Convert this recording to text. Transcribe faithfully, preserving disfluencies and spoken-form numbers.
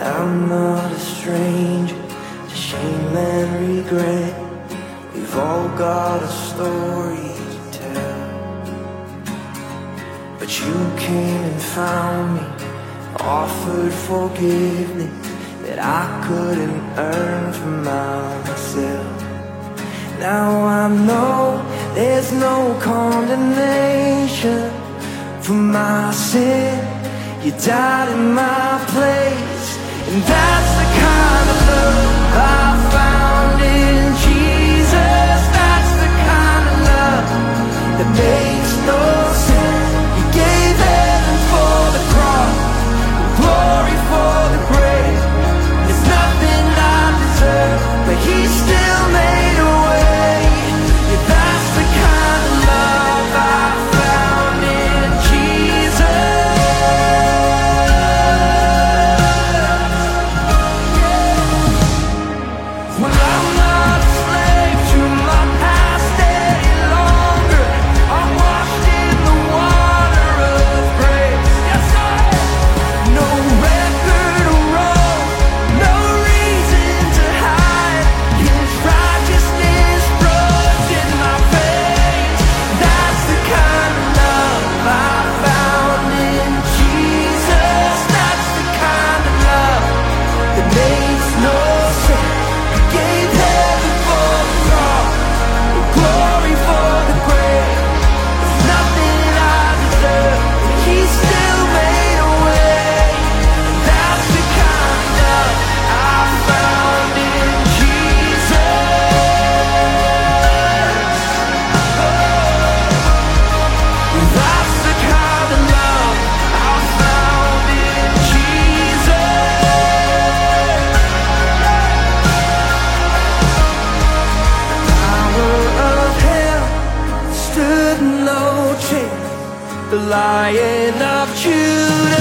I'm not a stranger to shame and regret. We've all got a story to tell. But you came and found me, offered forgiveness that I couldn't earn for myself. Now I know there's no condemnation for my sin. You died in my place, and that's the kind of love I found in Jesus. That's the kind of love that makes no sense. You gave heaven for the cross, glory for the grave. There's nothing I deserve, but He still made a way. Yeah, that's the kind of love I found in Jesus. Well, I'm not a slave to my past any longer. I'm washed in the water of grace. Yes, I am. No record of wrong, no reason to hide. His righteousness runs in my veins. That's the kind of love I found in Jesus. That's the kind of love that makes no sense. He gave heaven for the cross, glory for the grave. There's nothing I deserve, but He still made a way. And that's the kind of love I found in Jesus. That's the kind of love I found in Jesus. Power of hell stood no chance. The Lion of Judah